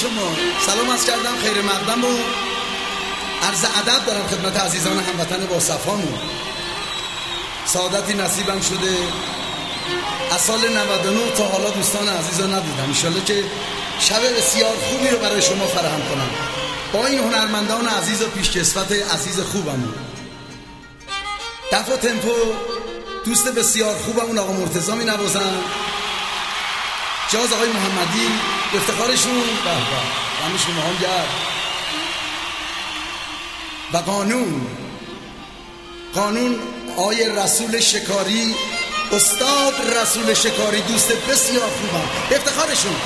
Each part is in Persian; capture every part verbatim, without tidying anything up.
شما. سلام عرض کردم، خیر مقدم و عرض ادب دارم خدمت عزیزان هموطن با صفامون. سعادتی نصیبم شده از سال نود و نه تا حالا دوستان عزیز رو ندیدم. انشالله که شب بسیار خوبی رو برای شما فراهم کنم با این هنرمندان عزیز و پیشکسوت عزیز خوبمون. دف و تمپو دوست بسیار خوبمون آقا مرتضی می نوازن، جاز آقای محمدی افتخارشون به به همه شما هم گرد و قانون قانون آقای رسول شکاری، استاد رسول شکاری دوست بسیار خوبم افتخارشون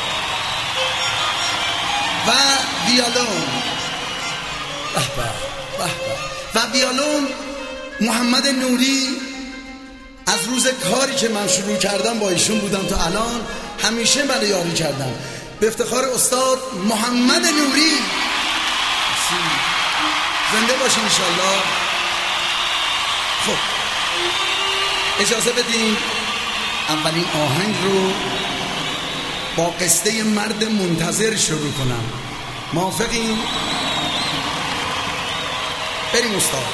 و ویالون به به به و ویالون محمد نوری. از روز کاری که من شروع کردم با ایشون بودم تا الان همیشه من یاری کردم. به افتخار استاد محمد نوری زنده باشین انشالله. خب اجازه بدین اولین آهنگ رو با قصه مرد منتظر شروع کنم. موافقین؟ بریم استاد.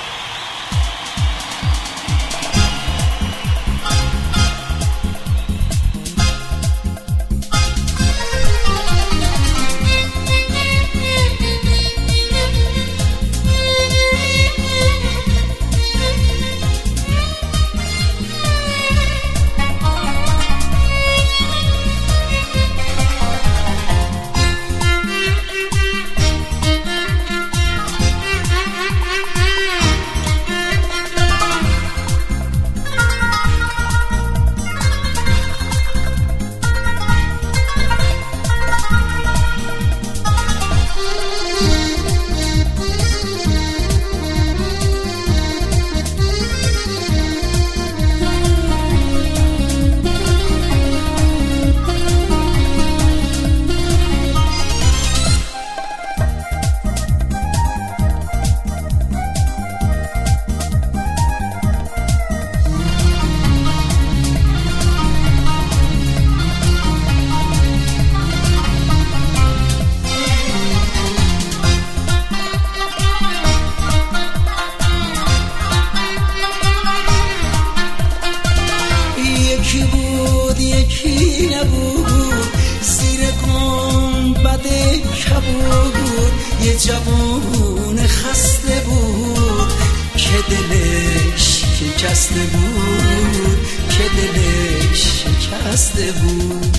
جوون خسته بود که دلش شکسته بود که دلش شکسته بود.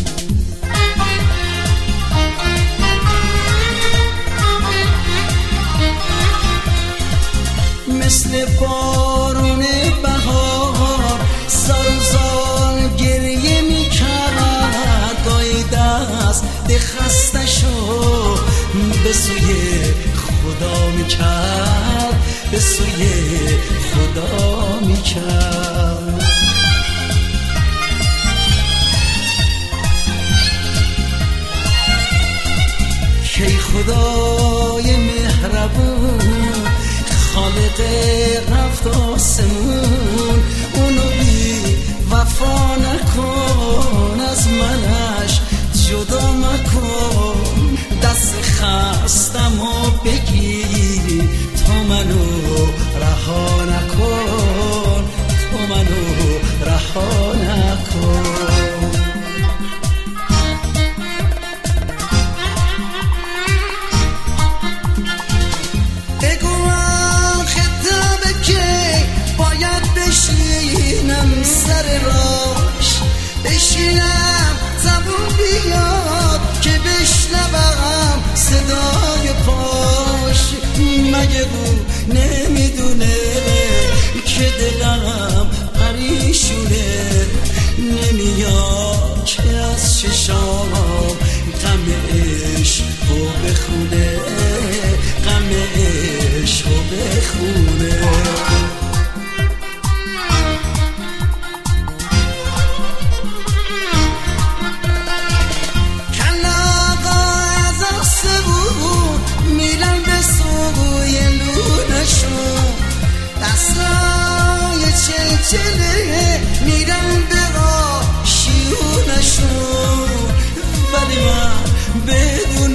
مثل بارون بهار زار زار گریه میکرد، گاهی دست خسته شد به سوی خدا میکرد، به سوی خدا میکرد. کی خدای مهربون خالق رفت آسمون، اونو بی وفا نکن، از منش جدا مکن، دست خستم و بگیر تا منو رها نکن، تا منو رها نکن. بگوام خطابه که باید بشینم سر راش، بشینم زبون بیاد که بشنوم صدای پاش. مگه او نمیدونه که دلم پریشونه، نمیاد که از چشام غم عشقو بخونه، غم عشقو بخونه. چله میرم به آشیونشون، ولی من بدون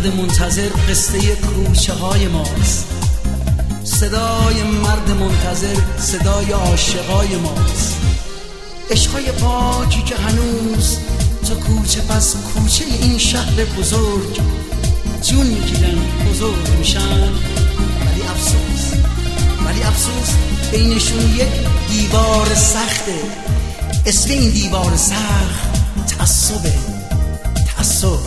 مرد منتظر قصه کوچه های ماست، صدای مرد منتظر صدای عاشقای ماست. عشقای پاکی که هنوز تا کوچه پس کوچه این شهر بزرگ جون میگیرن، بزرگ میشن، ولی افسوس ولی افسوس بینشون یک دیوار سخته. اسم این دیوار سخت تعصبه. تعصب.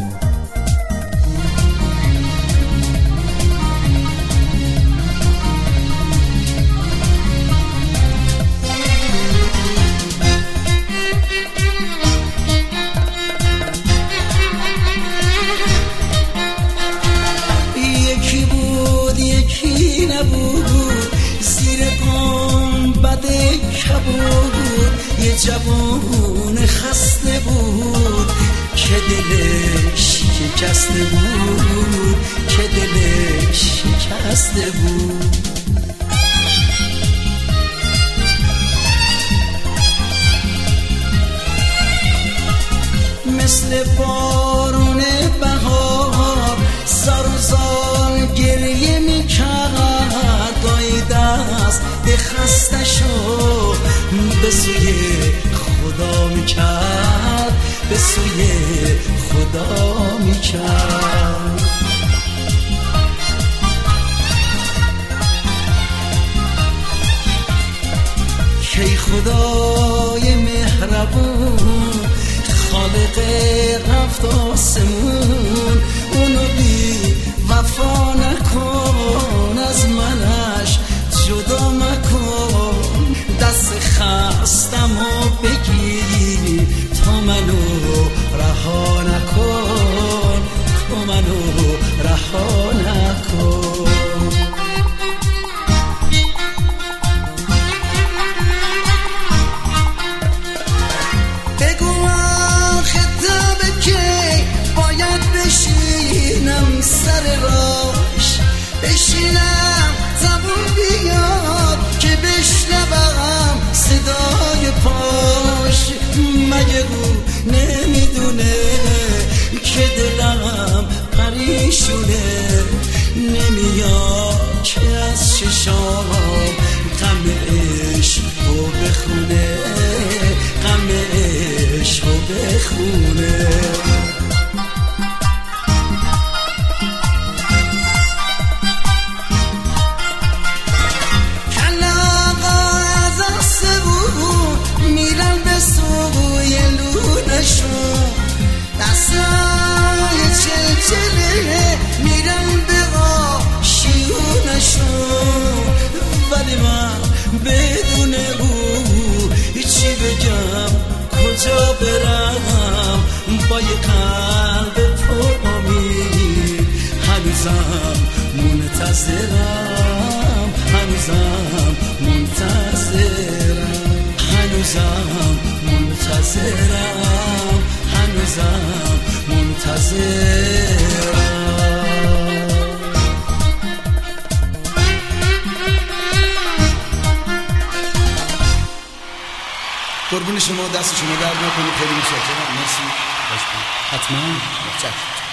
یکی بود یکی نبود، زیر پام بده کبود. یه جوان خسته بود که دلش شکسته بود، که دلش شکسته بود. مثل بارون بهار سر و زار گریه میکرد، گاهی دست به خسته شو به سوی خدا میکرد، به سوی خدا میکرد. کی خدای مهربون خالق رفت آسمون، اونو بی وفا نکن، از منش جدا مکن. دست خستم و بگیر تا منو رها نکن، تا منو رها نکن. بشینم سر راش، بشینم زبون بیاد که بشنوم صدای پاش. مگه او نمیدونه که دلم پریشونه، نمیاد که از چشام غم عشقو بخونه، غم عشقو بخونه. دستای چلچله میرم به آشیونشون، ولی من بدون او هیچی بگم کجا برم. با یه قلب پر امید هنوزم منتظرم، هنوزم منتظرم، هنوزم منتظرم، هنوزم منتظرم. قربون شما، دست شما درد نکنه. خیلی متشکرم. مرسی. حتما. متشکرم.